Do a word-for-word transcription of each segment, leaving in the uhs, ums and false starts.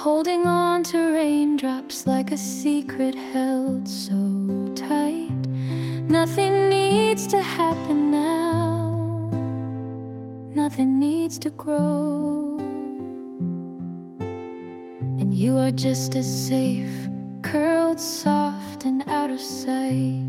holding on to raindrops like a secret held so tight. Nothing needs to happen now, nothing needs to grow, and you are just as safe, curled soft and out of sight.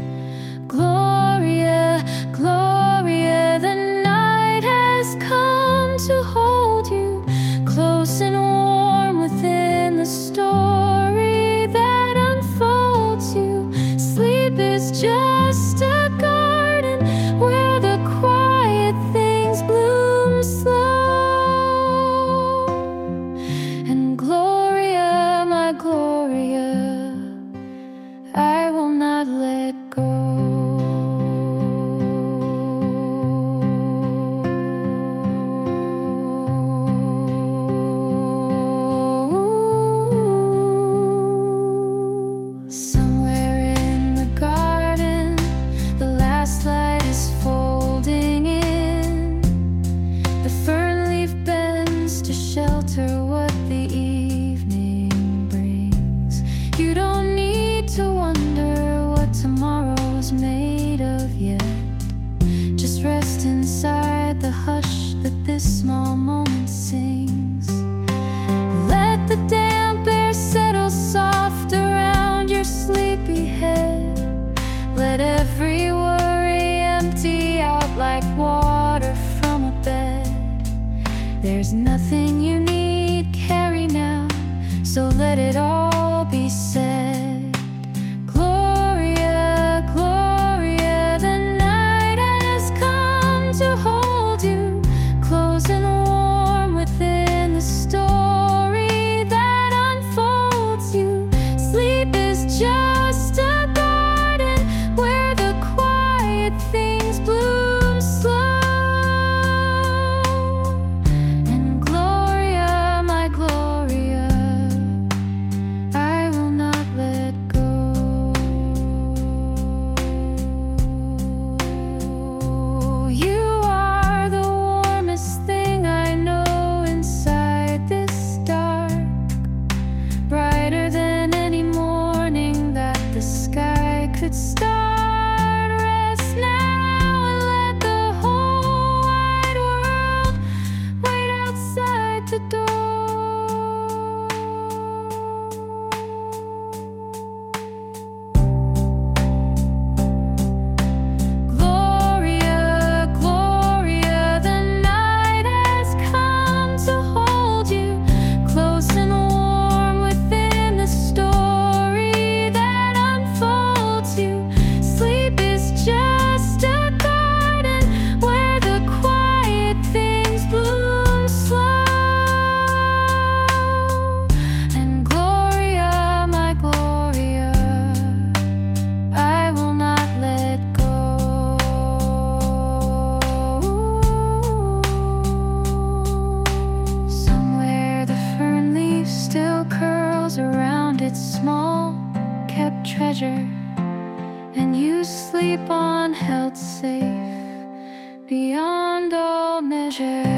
Gloria, Gloria, the night has come to hold you close and warm within the story that unfolds you. Sleep is just a garden where the quiet things bloom slow. And Gloria, my Gloria, I will not let go. Shelter what the evening brings. You don't need to wonder what tomorrow's made of yet. Just rest inside the hush that this small moment sings. Let the damp air settle soft around your sleepy head. Let every worry empty out like water from a bed. There's nothing you need carry now, so let it all be said. Gloria, Gloria, the night has come to hold you close and warm within the story that unfolds you. Sleep is just a garden where the quiet things bloom slow. Could start. Rest now and let the whole wide world wait outside the door. Gloria, Gloria, the night has come to hold you close and warm within the story that unfolds you. Sleep is just a garden where the quiet things bloom slow. And Gloria, my Gloria, I will not let go. Somewhere the fern leaf still curls around its small kept treasure, and you sleep on held safe beyond all measure.